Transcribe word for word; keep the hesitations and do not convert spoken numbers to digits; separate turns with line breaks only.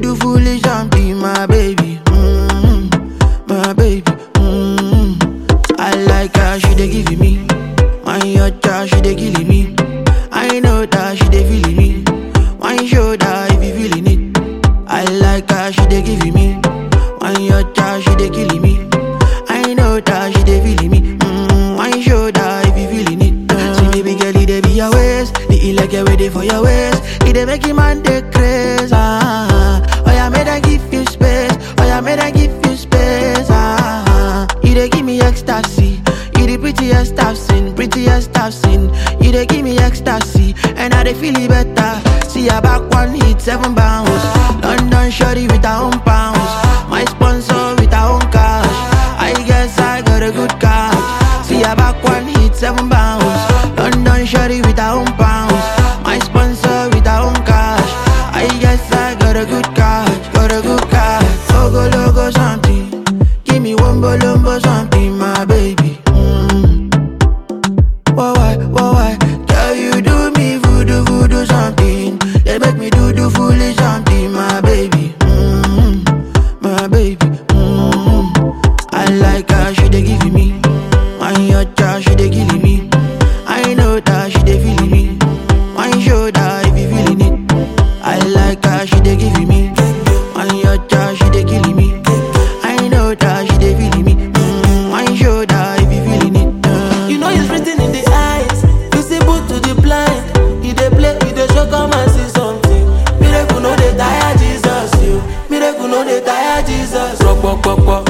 do foolish and be my baby. Mm-hmm. My baby. Mm-hmm. I like how she dey give me. Why your child she dey killing me? I know that she dey feeling me. Why show that if you feeling it? I like how she dey giving me. Why your child she dey killing me? I know that she dey feeling me. Mm, why show that if you feeling it? Uh. See baby girl, it dey be your waist. The like a way for your waist. It dey make you man dey crazy. Ah, oh yeah, made I give you space. Oh yeah, made I give you space. Ah, you dey give me ecstasy. You the prettiest I've seen, prettiest I've seen. You dey give me ecstasy, and I dey feel it better. See her back one hit, seven bounce. London shorty with her own pounds. My sponsor with her own cash. I guess I got a good cash. See her back one hit, seven bounce. London shorty with her own pounds. My sponsor with her own cash. I guess I got a good cash, got a good cash. Logo logo something, give me one bolombo something, my baby. Why, why, why, why? Girl, you do me voodoo, voodoo something. They make me do, do foolish something, my baby. Mm-hmm. My baby. Mm-hmm. I like how she dey giving me. Why your child she dey killing me? I know that she dey feeling me. Why show that if you feeling it? I like how she dey giving me. Why your child she dey killing me? I know that she dey feeling me. Mm-hmm. Why show that if you feeling it? Uh.
You know it's written in the eyes, visible to the blind. He dey play, he dey show come and see something. Miracle no dey tire Jesus, you. Miracle no dey tire Jesus. Rock, rock, rock, rock.